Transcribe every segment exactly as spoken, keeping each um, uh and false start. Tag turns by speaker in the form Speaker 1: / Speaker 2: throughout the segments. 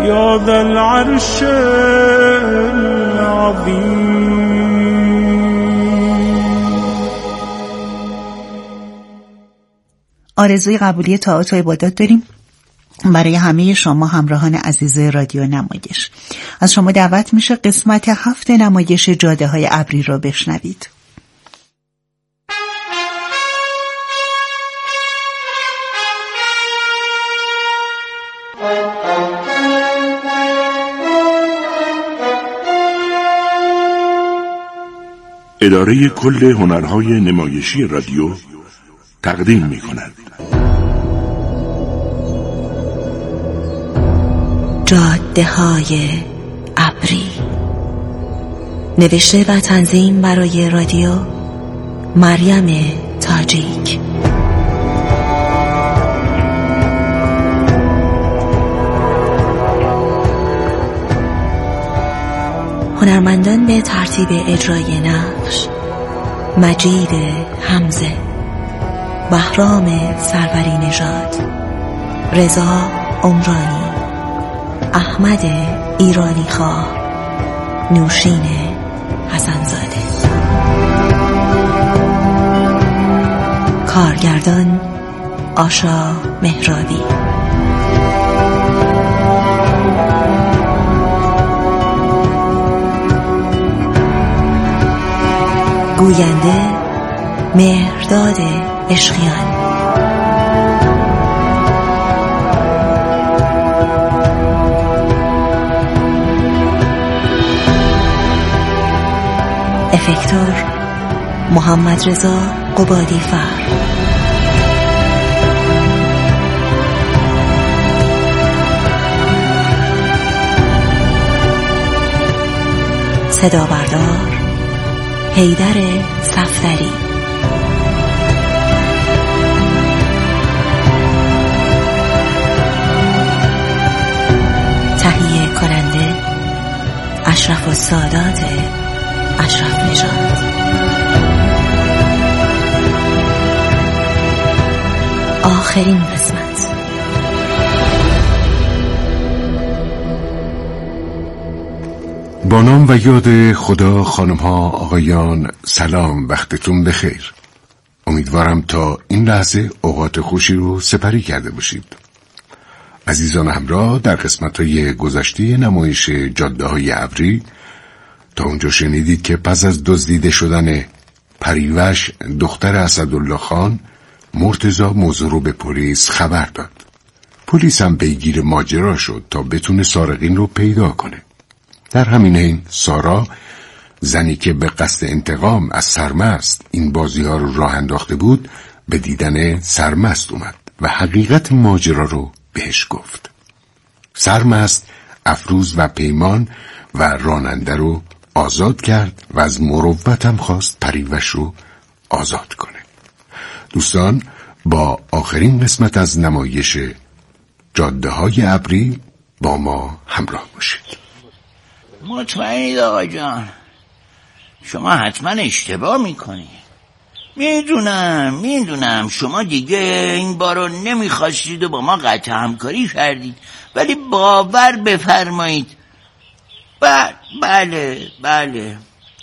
Speaker 1: یا ذا العرش العظیم.
Speaker 2: آرزوی قبولی طاعات و عبادات داریم برای همه شما همراهان عزیز رادیو نمایش. از شما دعوت میشه قسمت هفت نمایش جاده های ابری را بشنوید.
Speaker 3: اداره کل هنرهای نمایشی رادیو تقدیم می کند
Speaker 4: جاده های ابری. نوشته و تنظیم برای رادیو مریم تاجیک. هنرمندان به ترتیب اجرای نقش: مجید حمزه، بهرام سروری نژاد، رضا عمرانی، احمد ایرانی خواه، نوشین حسنزاده. کارگردان آشا مهرابی. گوینده مهرداد عشقیان. افکتور محمد رضا قبادی فر. صدا بردار حیدر صفدری. تهیه کننده اشرف السادات اشرف نژاد. آخرین قسمت.
Speaker 5: با نام و یاد خدا. خانم ها آقایان، سلام، وقتتون بخیر. امیدوارم تا این لحظه اوقات خوشی رو سپری کرده باشید. عزیزان همراه، در قسمت های گذشته نمایش جاده های ابری تا اونجا شنیدید که پس از دزدیده شدن پریوش دختر اسدالله خان، مرتضی موضوع رو به پلیس خبر داد. پلیس هم پیگیر ماجرا شد تا بتونه سارقین رو پیدا کنه. در همین حین سارا، زنی که به قصد انتقام از سرمست این بازی ها رو راه انداخته بود، به دیدن سرمست اومد و حقیقت ماجرا رو بهش گفت. سرمست افروز و پیمان و راننده رو آزاد کرد و از مروت هم خواست پریوش رو آزاد کنه. دوستان، با آخرین قسمت از نمایش جاده های ابری با ما همراه باشید.
Speaker 6: مطمئنید آقا جان؟ شما حتما اشتباه میکنید. میدونم میدونم شما دیگه این بار رو نمیخواستید و با ما قطع همکاری کردید، ولی باور بفرمایید. ب- بله بله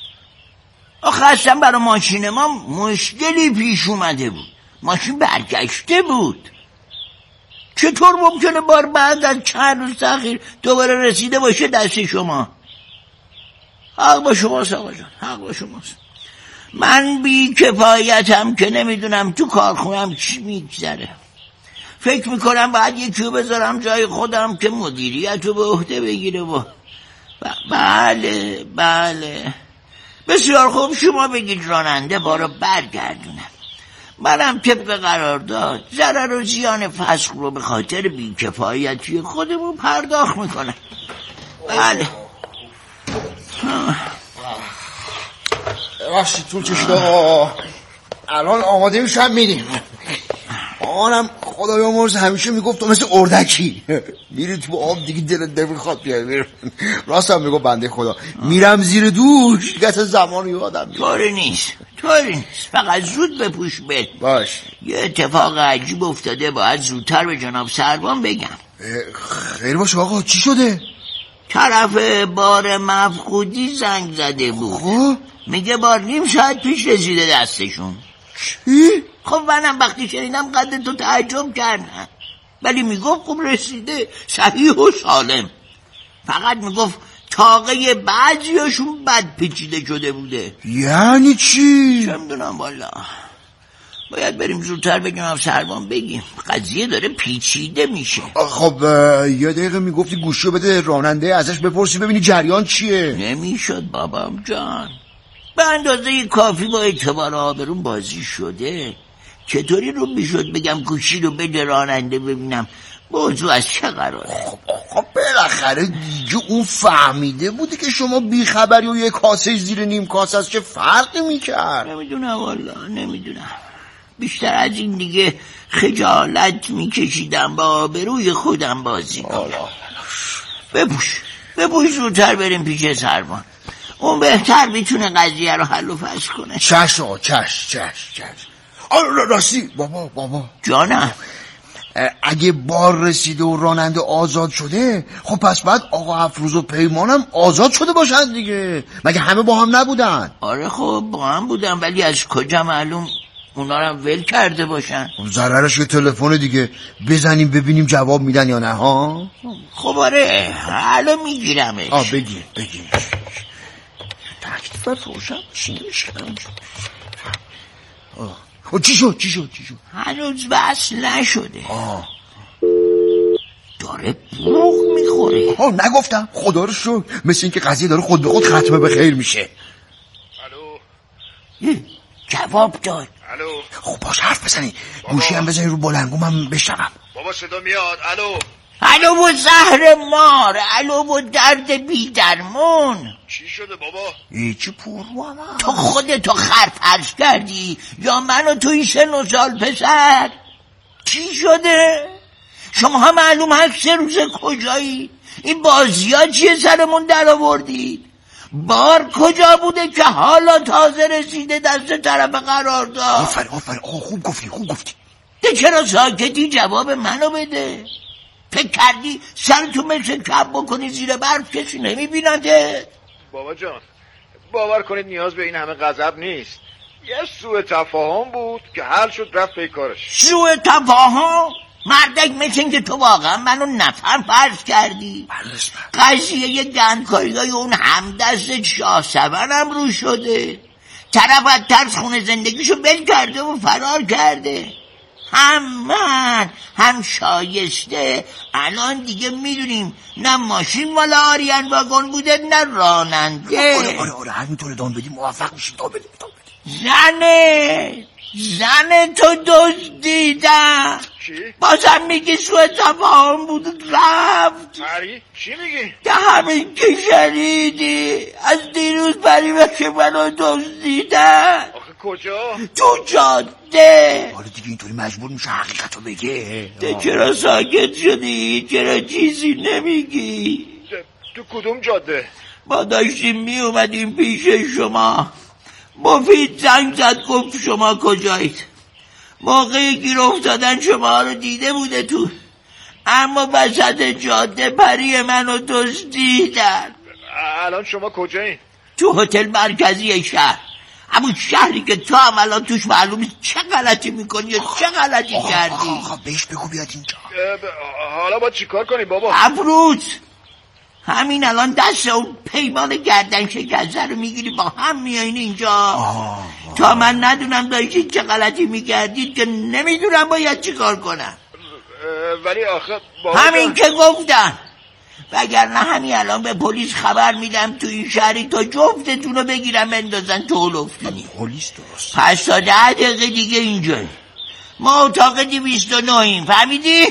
Speaker 6: آخه اصلا برای ماشین ما مشکلی پیش اومده بود. ماشین برگشته بود. چطور ممکنه بار بعد از چند روز تاخیر دوباره رسیده باشه دست شما؟ حق با شماست آقا جان، حق با شماست. من بی کفایتم که نمیدونم تو کارخونم چی میگذره. فکر میکنم باید یکی رو بذارم جای خودم که مدیریت رو به عهده بگیره. و ب... بله بله بسیار خوب، شما بگید راننده بارو برگردونه. منم طبق قرارداد ضرر و زیان فسخ رو به خاطر بی‌کفایتی خودمون پرداخت میکنم. بله.
Speaker 7: باشی طول کشید آقا. الان آماده میشم میریم. آنم خدایا مرز همیشه میگفت تو مثل اردکی میری تو آب دیگه دلت نمیخواد بیای. راست هم میگفت بنده خدا. میرم زیر دوش دیگه زمان یادم میاد.
Speaker 6: طوری نیست طوری نیست فقط زود بپوش بهت.
Speaker 7: باش.
Speaker 6: یه اتفاق عجیب افتاده، باید زودتر به جناب سروان بگم.
Speaker 7: خیر باشه آقا، چی شده؟
Speaker 6: طرف بار مفقودی زنگ زده بود.
Speaker 7: خب
Speaker 6: میگه بار نیم ساعت پیش رسیده دستشون.
Speaker 7: چی؟
Speaker 6: خب منم وقتی شنیدم قد تو تعجب کردم، ولی میگفت خب رسیده صحیح و سالم. فقط میگفت تاقه بعضیاشون بد پیچیده شده بوده.
Speaker 7: یعنی چی؟
Speaker 6: چه میدونم والا. باید بریم زودتر بگیم افسربان بگیم، قضیه داره پیچیده میشه.
Speaker 7: خب یه دقیقه میگفتی گوشو بده راننده ازش بپرسی ببینی جریان چیه.
Speaker 6: نمیشد بابام جان، به اندازه کافی با اعتبار آبرون بازی شده. چطوری رو میشد بگم گوشی رو بده راننده ببینم موضوع از چه قراره.
Speaker 7: خب آقا بالاخره دیگه اون فهمیده بوده که شما بیخبری و یه کاسه زیر نیم کاسه است، چه فرقی میکرد؟
Speaker 6: نمیدونم والا نمیدونم. بیشتر از این دیگه خجالت میکشیدم با آبروی خودم بازی کنم. بپوش بپوش زودتر بریم پیش سربان، اون بهتر میتونه قضیه رو حل و فصل کنه.
Speaker 7: چش آقا چش چش چش. آره راستی بابا بابا
Speaker 6: جانم،
Speaker 7: اگه بار رسیده و راننده آزاد شده، خب پس بعد آقا افروز و پیمانم آزاد شده باشن دیگه، مگه همه با هم نبودن؟
Speaker 6: آره خب با هم بودن، ولی از کجا معلوم اونا رو ول کرده باشن؟
Speaker 7: ضررش یه تلفن دیگه بزنیم ببینیم جواب میدن یا نه ها.
Speaker 6: خب آره حالا میگیرمش.
Speaker 7: آه بگیر بگیر.
Speaker 6: تکلیف روشن چی میشه؟
Speaker 7: آه چی شد چی شد چی شد؟
Speaker 6: هنوز وصل نشده.
Speaker 7: آه
Speaker 6: داره بوق میخوره.
Speaker 7: آه نگفتم خدا رو شکر، مثل این که قضیه داره خود به خود ختمه به خیر میشه.
Speaker 6: الو جواب داد.
Speaker 8: الو
Speaker 7: خب باش حرف بزنی، گوشی هم بزنی رو بلندگو من بشنوم.
Speaker 8: بابا صدا میاد. الو
Speaker 6: الو و زهر مار، الو و درد بی درمون.
Speaker 8: چی شده بابا؟
Speaker 7: ایچی پروانا
Speaker 6: تو خودتو خرپرش کردی یا من و توی سن و سال پسر؟ چی شده؟ شما هم معلوم هست سه روز کجایی؟ این بازی ها چیه سرمون در آوردید؟ بار کجا بوده که حالا تازه رسیده دست طرف قرار داد؟
Speaker 7: آفرین آفرین آقا خوب گفتی خوب گفتی.
Speaker 6: ده چرا ساکتی؟ جواب منو بده. فکر کردی سرتو مثل کب بکنی زیر برف کسی نمیبینده؟
Speaker 8: بابا جان باور کنید نیاز به این همه غضب نیست، یه سوء تفاهم بود که حل شد رفت پی کارش.
Speaker 6: سوء تفاهم؟ مردک مثل این که تو واقعا منو نفر فرض کردی. قضیه یه گندکاریای اون همدست شاه سبنم رو شده. طرف از ترس خونه زندگیشو بل کرده و فرار کرده. هم من هم شایسته الان دیگه میدونیم نه ماشین مال آریان واگن بوده نه راننده.
Speaker 7: آره آره آره همینطوره دان بدیم موفق میشیم. تا بدیم تا بدیم.
Speaker 6: زنه زنه تو دزدیدم.
Speaker 8: چی؟
Speaker 6: بازم میگی سوء تفاهم بود رفت.
Speaker 8: هری چی میگی؟
Speaker 6: که همین که شنیدی از دیروز بریمه که منو دزدیدن.
Speaker 8: آخه کجا؟
Speaker 6: تو جاده.
Speaker 7: حالا دیگه اینطوری مجبور میشه حقیقتو بگه.
Speaker 6: ده چرا ساکت شدی؟ چرا چیزی نمیگی؟
Speaker 8: تو کدوم جاده؟
Speaker 6: ما داشتیم می اومدیم پیش شما، مفید زنگ زد گفت شما کجایید. موقعی گیر افتادن شما رو دیده بوده تو، اما وسط جاده پری منو دزدیدن.
Speaker 8: الان شما کجایین؟
Speaker 6: تو هتل مرکزی شهر، همون شهری که تو هم الان توش معلومی چه غلطی میکنی یا چه غلطی کردی.
Speaker 7: آقا بهش بگو بیاد اینجا.
Speaker 8: حالا با چیکار کنی بابا؟
Speaker 6: افروز همین الان دست اون پیمان گردن شکسته رو میگیری با هم میایین اینجا. آه. تا من ندونم داشتید چه غلطی میکردید که نمیدونم باید چیکار کنم.
Speaker 8: ولی آخه بابا
Speaker 6: همین که گفتم، وگرنه همین الان به پلیس خبر میدم تو این شهری تا جفتتون رو بگیرم بندازن تو هلوفتونی.
Speaker 7: پلیس درست؟
Speaker 6: پس تا ده دقیقه دیگه اینجایی، ما اتاق دویست و نهیم، فهمیدی؟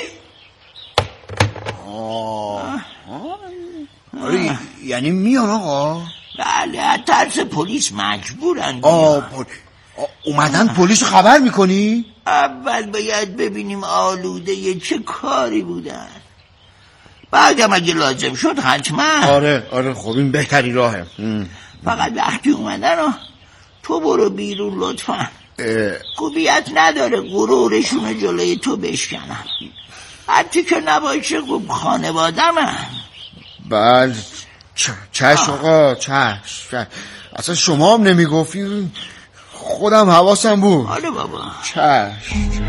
Speaker 7: آه آره یعنی میان آقا؟
Speaker 6: بله از ترس پلیس مجبورن.
Speaker 7: آه پل... آه اومدن پلیس رو خبر میکنی؟
Speaker 6: اول باید ببینیم آلوده چه کاری بودن، بعدم اگه لازم شد حتما.
Speaker 7: آره آره خب این بهتری راهه.
Speaker 6: فقط وقتی اومدن تو برو بیرون لطفا. خوبیت نداره غرورشون جلوی تو بشکنن. حتی که نباشه خوب خانواده من.
Speaker 7: بله چشم آقا چشم. اصلا شما هم نمیگفتی، خودم حواسم بود.
Speaker 6: آره بابا
Speaker 7: چشم.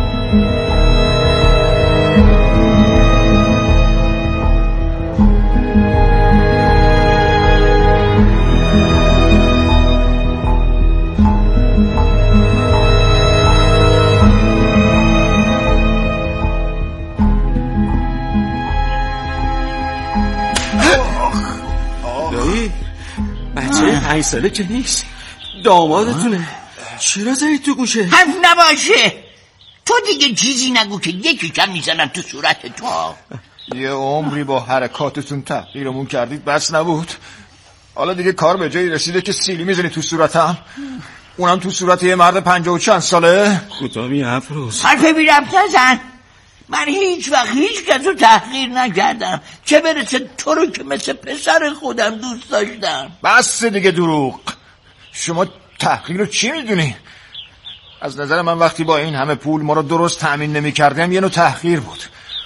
Speaker 9: پنج ساله که نیست، دامادتونه. چرا زدید تو گوشه؟
Speaker 6: حرف نباشه. تو دیگه چیزی نگو که یکی کم میزنم تو صورت تو.
Speaker 8: یه عمری با حرکاتتون تحقیرمون کردید بس نبود، حالا دیگه کار به جایی رسیده که سیلی میزنی تو صورتم، اونم تو صورت یه مرد پنجاه و چند ساله.
Speaker 9: کوتاهی افروز
Speaker 6: حرف بی ربط نزن. من هیچ وقت هیچ کس رو تحقیر نکردم، چه برسه تو رو که مثل پسر خودم دوست داشتم.
Speaker 8: بس دیگه دروغ. شما تحقیر رو چی میدونی؟ از نظر من وقتی با این همه پول ما رو درست تأمین نمی کردم یه نوع تحقیر بود.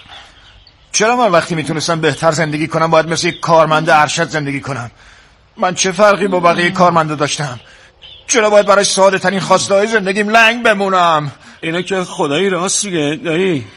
Speaker 8: چرا من وقتی میتونستم بهتر زندگی کنم باید مثل یک کارمند ارشد زندگی کنم؟ من چه فرقی با بقیه کارمندا داشتم؟ چرا باید برای ساده ترین خواسته‌های زندگیم لنگ بمونم؟
Speaker 9: اینا که خدایی راست میگه دایی،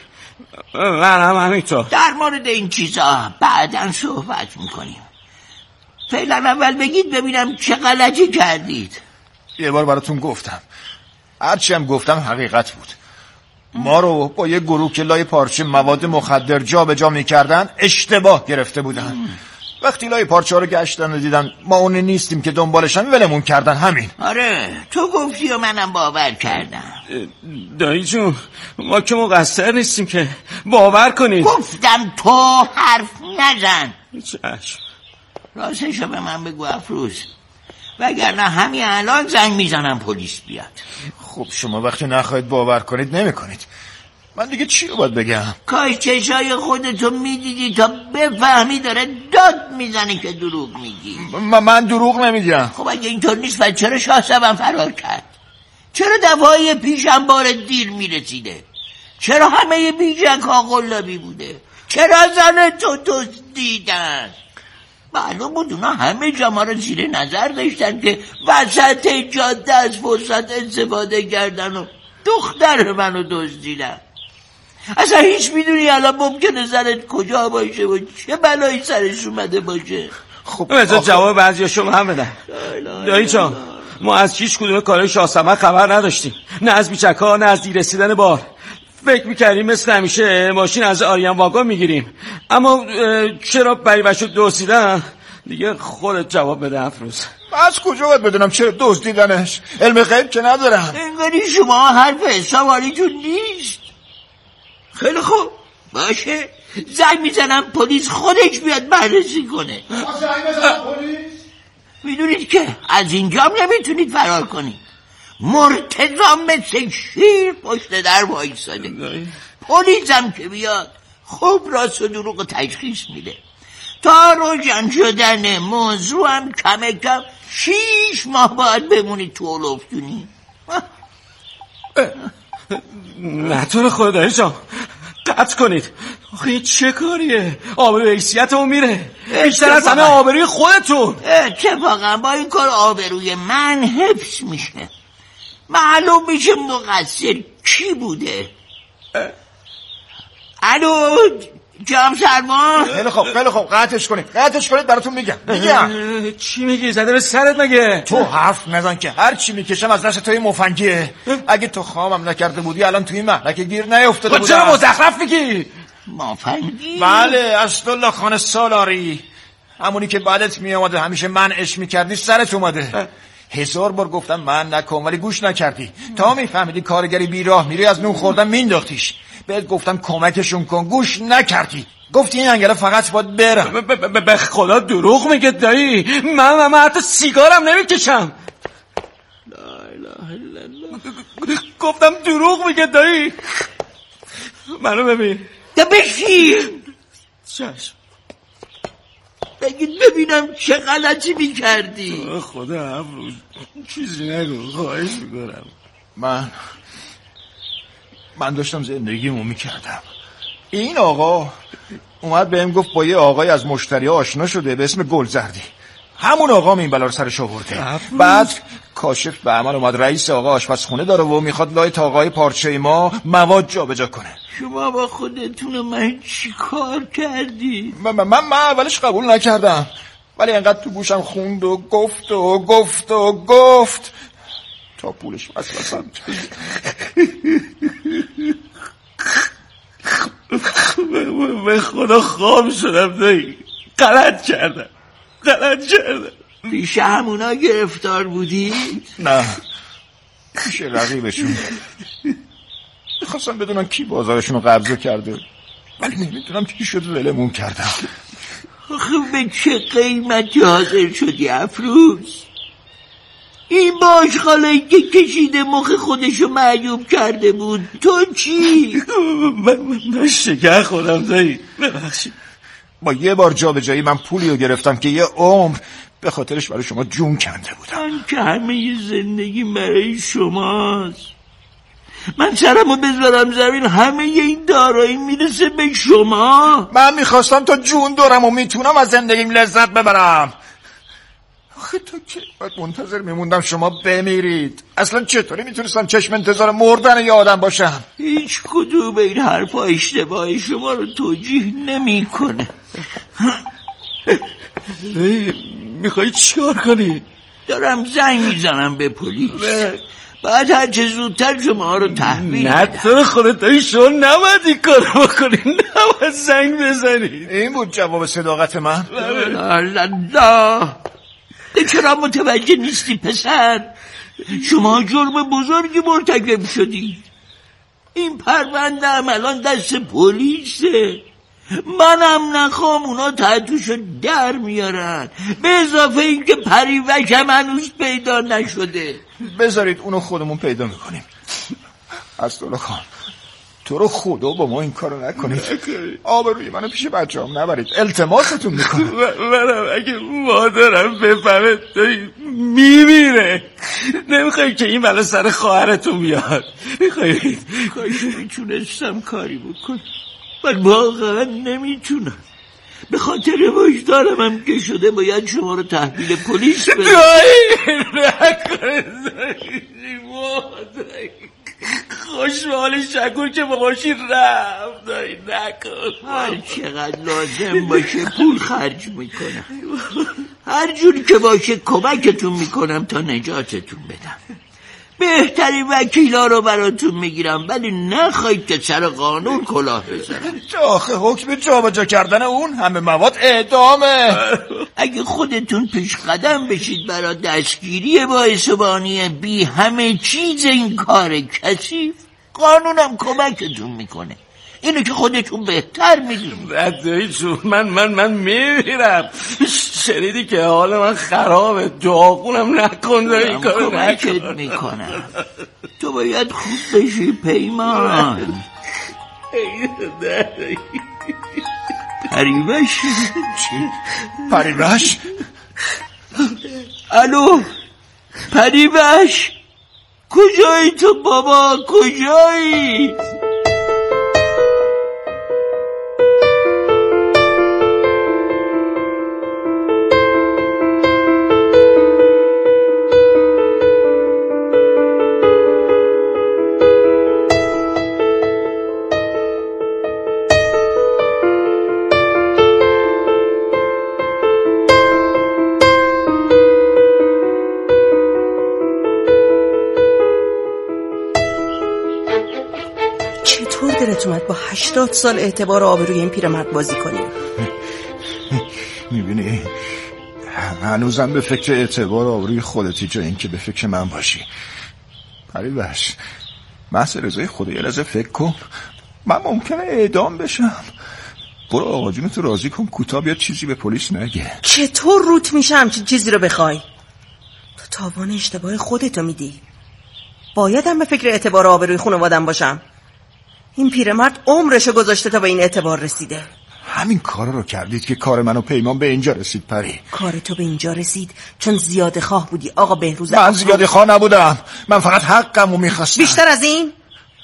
Speaker 9: من هم همینطور.
Speaker 6: در مورد این چیزا بعداً صحبت میکنیم. فعلا اول بگید ببینم چه غلطی کردید.
Speaker 8: یه بار براتون گفتم، هرچی هم گفتم حقیقت بود. ما رو با یه گروه که لای پارچه مواد مخدر جا به جا میکردن اشتباه گرفته بودن. وقتی لای پارچه ها رو گشتن و دیدن ما اون نیستیم که دنبالشن ولمون کردن. همین.
Speaker 6: آره تو گفتی و منم باور کردم.
Speaker 9: دایی جون ما که مقصر نیستیم که باور کنید.
Speaker 6: گفتم تو حرف نزن.
Speaker 9: چشم.
Speaker 6: راستشو به من بگو افروز، وگرنه همین الان زنگ میزنم پلیس بیاد.
Speaker 8: خب شما وقتی نخواهید باور کنید نمی کنید. من دیگه چی رو باید بگم؟
Speaker 6: کاش چشای خودتو میدیدی تا بفهمی داره داد میزنه که دروغ میگی.
Speaker 8: م- من دروغ نمیگم.
Speaker 6: خب اگه اینطور نیست پس چرا شاه سبم فرار کرد؟ چرا دفعه پیشم بار دیر میرسیده؟ چرا همه بیجک ها قلابی بوده؟ چرا زن تو دزدیدن؟ معلوم بود اونا همه جا رو زیر نظر داشتن که وسط جاده از فرصت استفاده کردن و دختر منو دزدیدن. اصلا هیچ میدونی الان ممکنه زنت کجا باشه و چه بلایی سرش اومده باشه؟
Speaker 8: خب
Speaker 9: بذار جواب بعضی شما هم بدن. دایی جان ما از هیچ کدوم کارهای شاه سمک خبر نداشتیم، نه از بیچک ها نه از دیر رسیدن بار. فکر میکردیم مثل همیشه ماشین از آریان واگن میگیریم، اما چرا بریبشو دزدیدن دیگه خودت جواب بده افروز.
Speaker 8: از کجا باید بدونم چرا دزدیدنش؟ علم غیب که ندارم.
Speaker 6: انگاری شما حرف حساباریتون نیست. خیلی خوب باشه، زنگ میزنم پلیس خودش بیاد بررسی کنه.
Speaker 8: زنگ بزنم پلیس؟
Speaker 6: میدونید که از اینجا نمیتونید فرار کنید. مرتضی مثل شیر پشت در وایساده. پلیس هم که بیاد خوب راست و دروغ تشخیص میده. تا روشن شدن موضوع هم کم کم شیش ماه باید بمونید تو اولوفتونی.
Speaker 9: نه تو رو خدا دایی جان قطع کنید. آخه چه کاریه؟ آبروی حیثیتمون میره بیشتر از همه آبروی خودتون.
Speaker 6: اتفاقا با این کار آبروی من حفظ میشه، معلوم میشه مقصر کی بوده. الو جناب سرمان.
Speaker 8: خیلی خوب خیلی خوب قطعش کنید قطعش کنید براتون میگم میگم
Speaker 9: چی میگی؟ زده به سرت مگه؟
Speaker 8: تو حرف نزن که هر چی میکشم از دست توی مفنگیه. اگه تو خامم نکرده بودی الان توی محلک گیر نیافتاده بودم.
Speaker 9: چرا مزخرف میگی؟
Speaker 6: مفنگی؟
Speaker 8: بله اسدالله خان سالاری، همونی که بعدت میامده همیشه منعش میکردی سرت اومده. هزار بار گفتم من نکن ولی گوش نکردی. تا میفهمیدی کارگری بیراه میری از نون خوردن مینداختیش. بهت گفتم کمکشون کن گوش نکردی. گفتی این انگله فقط باید برم.
Speaker 9: به خدا دروغ میگه دایی. من من حتی سیگارم نمیکشم. گفتم دروغ میگه دایی. منو ببین.
Speaker 6: ده بشین.
Speaker 9: چشم.
Speaker 6: بگید ببینم چه غلطی میکردی.
Speaker 9: خدا افروز چیزی نگو خواهش میکنم.
Speaker 8: من من داشتم زندگیمو میکردم. این آقا اومد بهم گفت با یه آقای از مشتری آشنا شده به اسم گلزردی. همون آقا این بلا رو سرش آورده. بعد کاشف به عمل اومد رئیس آقا آشپزخونه داره و میخواد لای تاقای پارچه ما مواد جابجا کنه.
Speaker 6: شما با خودتون و من چی کار کردی؟
Speaker 8: من, من, من اولش قبول نکردم، ولی انقدر تو گوشم خوند و گفت و گفت و گفت تا پولش وسوسم.
Speaker 6: به خدا خواب شدم دایی. غلط کردم غلط کردم. پیش همونا گرفتار بودی؟
Speaker 8: نه، پیش رقیبشون. میخواستم بدونم کی بازارشون رو قبضه کرده، ولی نمیدونم چی شد ولمون کردم.
Speaker 6: آخه به چه قیمتی حاضر شدی افروز؟ این باشخاله که کشیده مخ خودشو معیوب کرده بود، تو چی؟
Speaker 9: من, من شکر خودم دایی، ببخشید.
Speaker 8: با یه بار جا به جایی من پولی رو گرفتم که یه عمر به خاطرش برای شما جون کنده بودم.
Speaker 6: من که همه زندگی برای شماست. من سرمو بذارم زمین همه این دارایی میرسه به شما.
Speaker 8: من میخواستم تا جون دارم و میتونم از زندگیم لذت ببرم. آخه تو که باید منتظر میموندم شما بمیرید. اصلا چطوری میتونستم چشم انتظار مردن یه آدم باشم؟
Speaker 6: هیچ کدوم این حرفا اشتباهی شما رو توجیه نمی کنه.
Speaker 9: میخوایی چیکار کنی؟
Speaker 6: دارم زنگ میزنم به پلیس. بعد هر چه زودتر شما رو تحویل
Speaker 9: نه تو خودت داری شما نباید این کار بکنی، نباید زنگ بزنی.
Speaker 8: این بود جواب صداقت من.
Speaker 6: الله، چرا متوجه نیستی پسر؟ شما جرم بزرگی مرتکب شدی. این پرونده هم الان دست پلیسه. منم نخوام اونا تحتوشو در میارن، به اضافه این که پریوش هم هنوز پیدا نشده.
Speaker 8: بذارید اونو خودمون پیدا میکنیم. اسدالله خان، تو رو خدا با ما این کارو نکنید. آبروی منو پیش بچه هم نبرید، التماستون میکنم.
Speaker 9: منم اگه مادرم بفهمه داری میمیره. نمیخوایی که این بلا سر خواهرتون بیاد. میخوایی
Speaker 6: کاش میتونستم کاری بکنم، من واقعا نمیتونم. به خاطر وجدانم هم که شده باید شما رو تحویل پلیس بدم.
Speaker 9: دایی نکنه دایی مادر، خوش به حال شکر که باباشی رفت. دایی نکن.
Speaker 6: هر چقدر لازم باشه پول خرج میکنم، هر جوری که باشه کمکتون میکنم تا نجاتتون بدم. بهترین وکیلا رو براتون میگیرم، ولی نخواید که سر قانون کلاه بزنم.
Speaker 8: آخه حکم جابجا کردن اون همه مواد اعدامه.
Speaker 6: اگه خودتون پیش قدم بشید برای دستگیری باعث بانی بی همه چیز این کار کثیف، قانونم کمکتون میکنه. اینو که خودتون بهتر میدونید.
Speaker 9: ردایی جون، من من من میمیرم. شنیدی که حال من خرابه، دعاقونم نکن. داری کارو
Speaker 6: کمکت میکنم. تو باید خوب بشی پیمان. پریوش
Speaker 8: چی؟ پریوش؟
Speaker 6: الو پریوش، کجایی تو بابا، کجایی؟
Speaker 10: اومد با هشتاد سال اعتبار آبروی این پیرمرد بازی کنی؟
Speaker 8: میبینی هنوزم به فکر اعتبار آبروی خودتی جای این که به فکر من باشی. پریوش، محض رضای خدا یه لحظه فکر کن. من ممکنه اعدام بشم. برو آقا جون تو راضی کن، کوتاه بیاد چیزی به پلیس نگه.
Speaker 10: چطور روت میشه همچین چیزی رو بخوای؟ تو تاوان اشتباه خودتو میدی. بایدم به فکر اعتبار آبروی خانوادم باشم. این پیرمرد عمرشو گذاشته تا به این اعتبار رسیده.
Speaker 8: همین کارا رو کردید که کار من و پیمان به اینجا رسید. پری،
Speaker 10: کار تو به اینجا رسید چون زیاده خواه بودی آقا بهروز.
Speaker 8: من زیاده خواه نبودم، من فقط حقمو میخواستم.
Speaker 10: بیشتر از این؟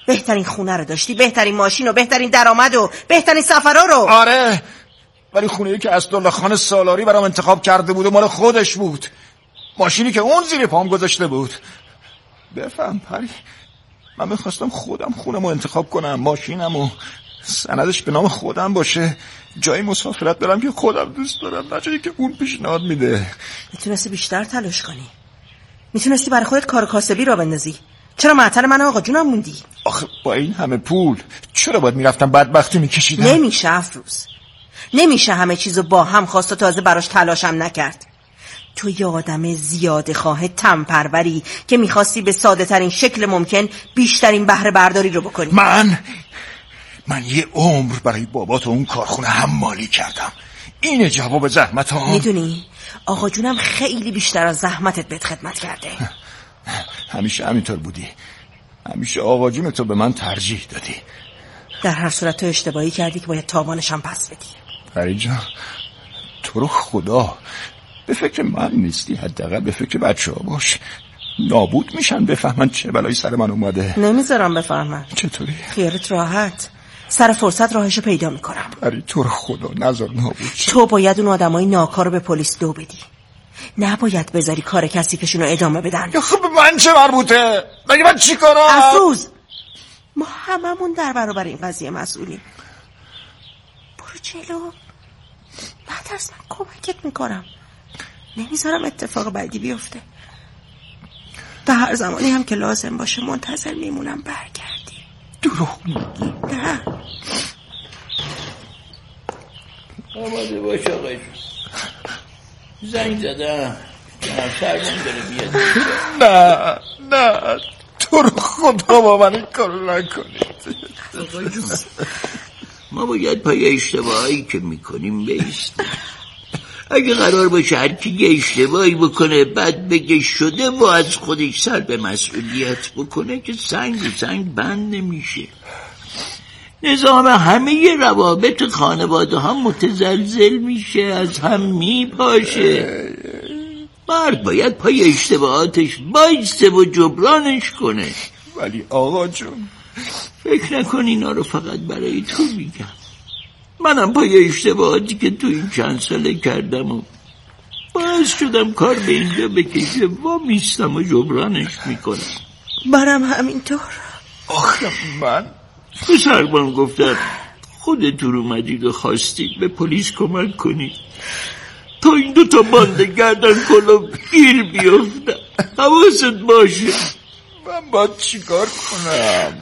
Speaker 10: بهترین خونه رو داشتی، بهترین ماشین و بهترین درآمد و بهترین سفرها رو.
Speaker 8: آره، ولی خونه‌ای که اسدالله خان سالاری برام انتخاب کرده بود و مال خودش بود، ماشینی که اون زیر پام گذاشته بود. بفهم پری، من میخواستم خودم خونمو انتخاب کنم، ماشینم و سندش به نام خودم باشه، جایی مسافرت برم که خودم دوست دارم، نه جایی که اون پیشنهاد میده.
Speaker 10: میتونستی بیشتر تلاش کنی، میتونستی برای خودت کار کاسبی را بندازی. چرا معطل من آقا جونم موندی؟
Speaker 8: آخه با این همه پول چرا باید میرفتم بدبختی میکشیدم؟
Speaker 10: نمیشه افروز، نمیشه همه چیزو با هم خواست و تازه براش تلاشم نکرد. تو یه آدم زیاده خواه تنپروری که میخواستی به ساده ترین شکل ممکن بیشترین بهره برداری رو بکنی.
Speaker 8: من من یه عمر برای بابات و اون کارخونه حمالی کردم. اینه جواب زحمت ها.
Speaker 10: میدونی آقا جونم خیلی بیشتر از زحمتت بهت خدمت کرده.
Speaker 8: همیشه همینطور بودی، همیشه آقا جون تو به من ترجیح دادی.
Speaker 10: در هر صورت تو اشتباهی کردی که باید تاوانشم پس بدی.
Speaker 8: پری جان، تو رو خدا به فکر من نیستی، حداقل به فکر بچه ها باش. نابود میشن بفهمن چه بلایی سر من اومده.
Speaker 10: نمیذارم بفهمن.
Speaker 8: چطوری؟
Speaker 10: خیالت راحت، سر فرصت راهشو پیدا میکنم.
Speaker 8: پری تو رو خدا نذار نابود شن.
Speaker 10: تو باید اون آدمای ناکار رو به پلیس دو بدی، نباید بذاری کار کثیفشون رو ادامه بدن.
Speaker 8: خب به من چه مربوطه؟ مگه من چی کنم؟
Speaker 10: افروز، ما هممون در برابر این قضیه مسئولیم. برو جلو، نترس، من کمکت میکنم، نمیذارم اتفاق بعدی بیفته. تا هر زمانی هم که لازم باشه منتظر میمونم برگردی.
Speaker 8: دروغ میگی؟
Speaker 10: نه.
Speaker 6: آماده باش آقا جون، زنگ زدم فرمان داره بیاد.
Speaker 8: نه نه، تو رو خدا با من این کارو نکنید.
Speaker 6: آقا جون، ما باید پای اشتباهایی که میکنیم بیستیم. اگه قرار باشه هر کی یه اشتباهی بکنه بعد بگه شده و از خودش سر به مسئولیت بکنه که سنگ به سنگ بند نمیشه. نظام همه روابط خانواده ها متزلزل میشه، از هم میپاشه. مرد باید پای اشتباهاتش بایسته و جبرانش کنه.
Speaker 8: ولی آقا جون،
Speaker 6: فکر نکن اینا رو فقط برای تو میگم. منم پای اشتباهاتی که تو این چند ساله کردم و باعث شدم کار به اینجا بکشه و میستم و جبرانش میکنم.
Speaker 10: منم همینطور.
Speaker 8: آخه من
Speaker 6: به سربان گفتم خودتون اومدید و خواستید به پلیس کمک کنید تا این دوتا بانده گردن کلو گیر بیفتن. حواست باشه.
Speaker 8: من باید چیکار کنم؟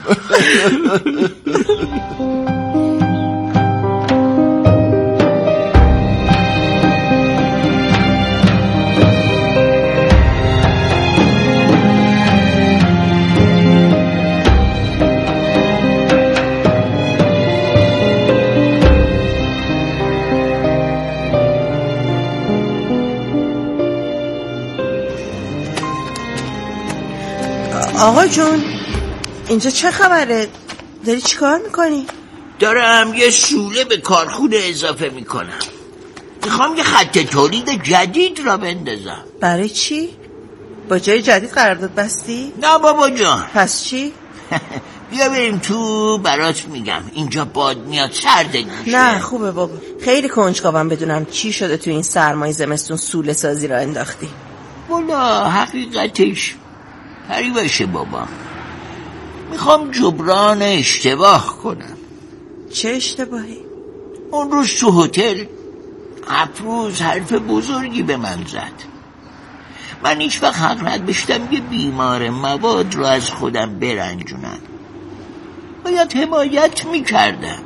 Speaker 10: آقا جون، اینجا چه خبره؟ داری چی کار میکنی؟
Speaker 6: دارم یه شوله به کارخونه اضافه میکنم. میخوام یه خط تولید جدید را بندازم.
Speaker 10: برای چی؟ با جای جدید قرارداد بستی؟
Speaker 6: نه بابا جان.
Speaker 10: پس چی؟
Speaker 6: بیا بریم تو برات میگم. اینجا باد میاد سرده میشه.
Speaker 10: نه خوبه بابا، خیلی کنجکاوم بدونم چی شده تو این سرمای زمستون سوله سازی را انداختی.
Speaker 6: والا حقیقتش پری باشه بابا، میخوام جبران اشتباه کنم.
Speaker 10: چه اشتباهی؟
Speaker 6: اون روز تو هتل افروز حرف بزرگی به من زد. من هیچ وقت حق نداشتم یه بیمار مواد رو از خودم برنجونم. باید حمایت میکردم.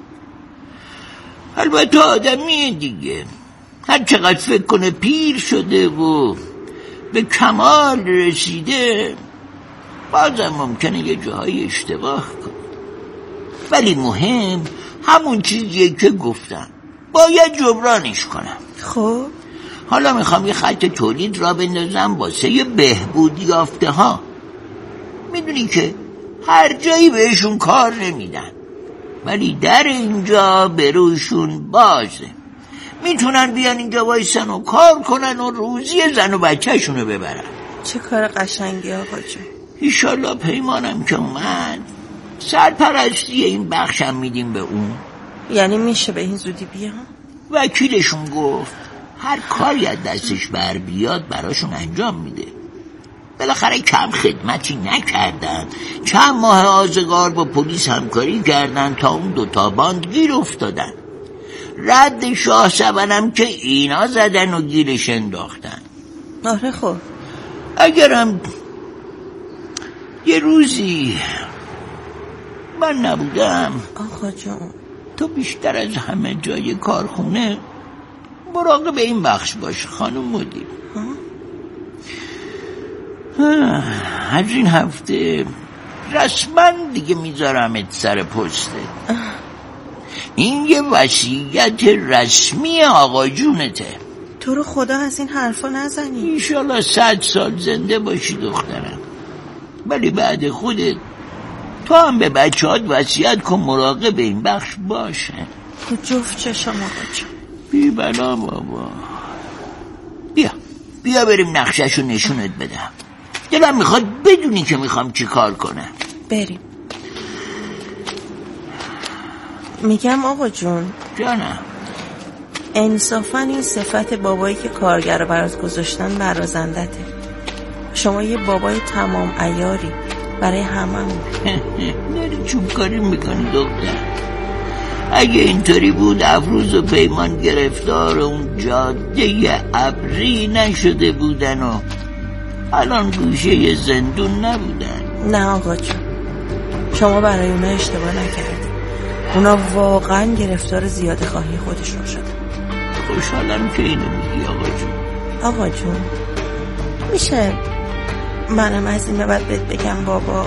Speaker 6: البته آدمیه دیگه، هر چقدر فکر کنه پیر شده و به کمال رسیده بازم ممکنه یه جاهای اشتباه کنه. ولی مهم همون چیزیه که گفتم، باید جبرانش کنم.
Speaker 10: خب
Speaker 6: حالا میخوام یه خط تولید را بندازم واسه یه بهبود یافته ها. میدونی که هر جایی بهشون کار نمیدن، ولی در اینجا به روشون بازه. میتونن بیان اینجا وایسن و کار کنن و روزی زن و بچه شونو ببرن.
Speaker 10: چه کار قشنگی آقا جون.
Speaker 6: ایشالله پیمانم که اومد سرپرستی این بخشم میدیم به اون.
Speaker 10: یعنی میشه به این زودی بیا؟
Speaker 6: وکیلشون گفت هر کاری از دستش بر بیاد براشون انجام میده. بالاخره کم خدمتی نکردن، چند ماه آزگار با پلیس همکاری کردن تا اون دوتا باند گیر افتادن. رد شاه سبنم که اینا زدن و گیرش انداختن.
Speaker 10: آره خب
Speaker 6: اگرم یه روزی من نبودم
Speaker 10: آقا جون،
Speaker 6: تو بیشتر از همه جای کارخونه مراقب این بخش باش خانم مدیر. از این هفته رسما دیگه میذارمت سر پستت. این یه وصیت رسمی آقا جونته.
Speaker 10: تو رو خدا از این حرفا نزنی.
Speaker 6: ایشالا صد سال زنده باشی دخترم. ولی بعد خودت تو هم به بچه هات وصیت کن مراقب این بخش باشه.
Speaker 10: تو جفت چشم آقا جون.
Speaker 6: بی بلا بابا. بیا بیا بریم نقشه‌شو نشونت بدم. دلم میخواد بدونی که میخوام چی کار کنم.
Speaker 10: بریم. میگم آقا جون.
Speaker 6: جانم.
Speaker 10: انصافا این صفت بابایی که کارگر رو برات گذاشتن برازندته. شما یه بابای تمام عیاری برای هممون.
Speaker 6: نری چوب کاری میکنی دختر. اگه اینطوری بود افروز و پیمان گرفتار اون جاده ابری نشده بودن و الان گوشه یه زندون نبودن.
Speaker 10: نه آقا جون، شما برای اونا اشتباه نکردی. اونا واقعا گرفتار زیاده خواهی خودشون شدن.
Speaker 6: خوشحالم که اینو میگی آقا جون.
Speaker 10: آقا جون میشه منم از این به بعد بهت بگم بابا؟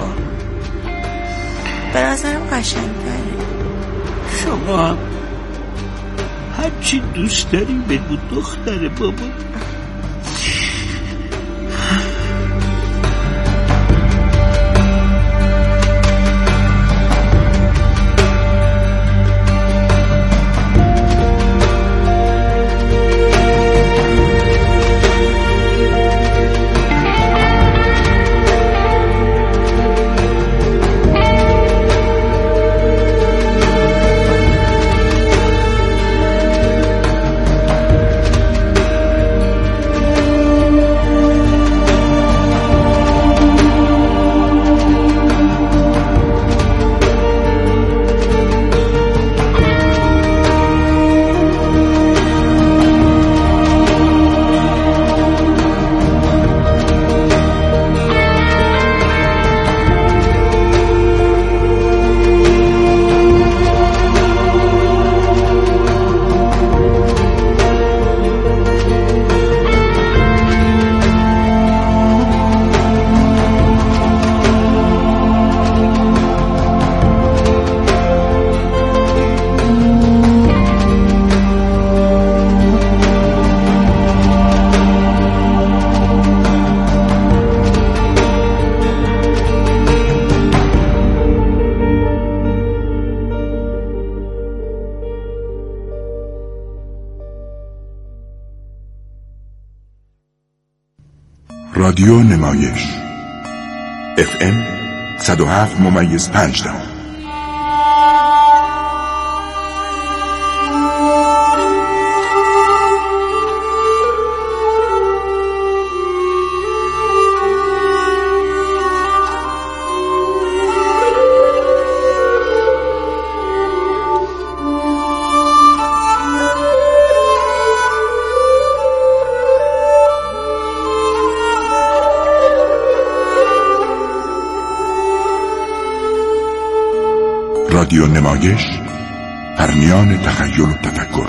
Speaker 10: به نظرم قشنگ‌تره.
Speaker 6: شما هرچی دوست داری بگو دختر بابا.
Speaker 3: رادیو نمایش اف ام صد و هفت ممیز پنج دهم. رادیو نمایش، پرمیان تخیل و تفکر.